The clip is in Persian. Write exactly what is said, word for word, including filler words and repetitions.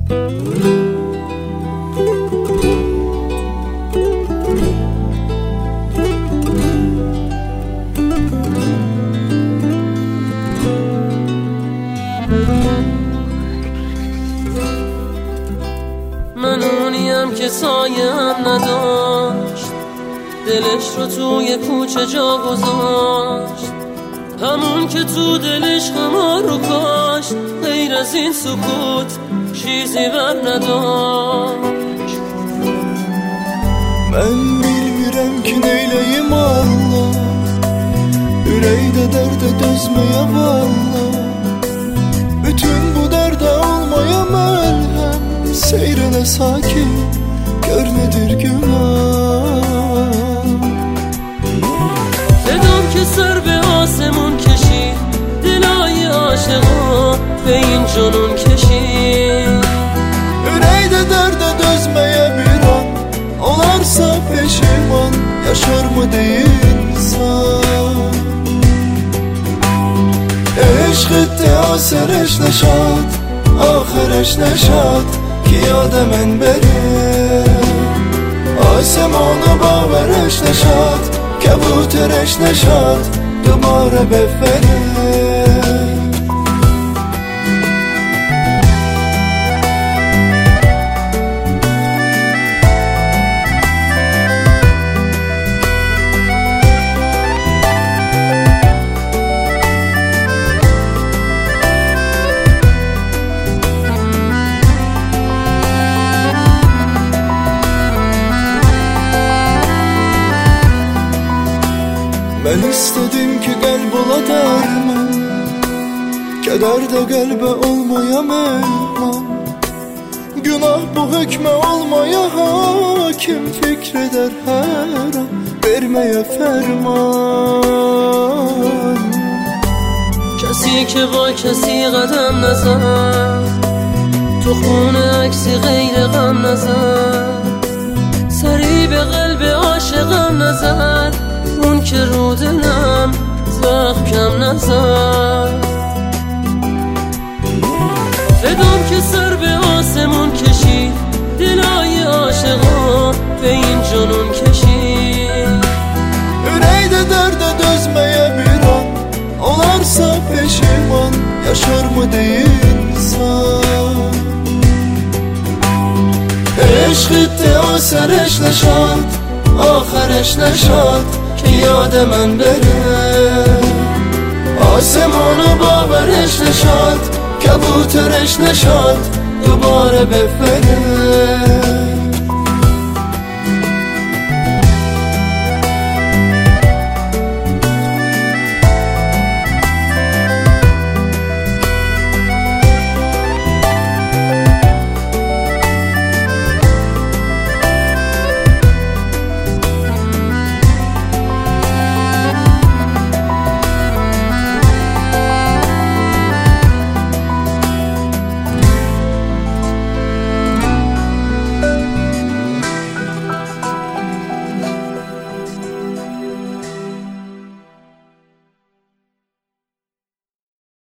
من اونیم که سایه هم نداشت، دلش رو توی کوچه جا گذاشت، همون که تو دلش غم‌ها رو کاشت، غیر از این سکوت چیزی بر نداشت. Ben bilmirəm ki neyləyim Allah, ürəkdə dərdə dözməyə vallah, bütün bu dərdə olmaya məlhəm, seyr elə sakin, gör nedir günah. صدام که سر به آسمون کشید، دلای عاشقا به این جنون کشید. Ürəkdə dərdə dözməyə bir an, olarsa peşiman, yaşar mı değil insan. عشقت آسرش نشد، آخرش نشد که یاد من بره، آسمانو باورش نشد، کبوترش نشد دوباره بفره. Ben istedim ki qəlb ola dərman, kədər də qəlbə olmaya mehman, günah bu hökmə olmaya hakim, fikr edər hər an verməyə fərman. کسی که با کسی قدم نزد، تو خون عکسی غیر غم نزد، سری به قلب عاشقم نزد، اون که رو دلم زخم کم نزد. فدام که سر به آسمون کشید، دلای عاشقا به این جنون کشید. Ürəkdə dərdə dözməyə bir an, olarsa peşiman, yaşar mı değil insan. عشقت آسرش نشد، آخرش نشد که یاد من بره، آسمانو باورش نشد، کبوترش نشد دوباره بفره.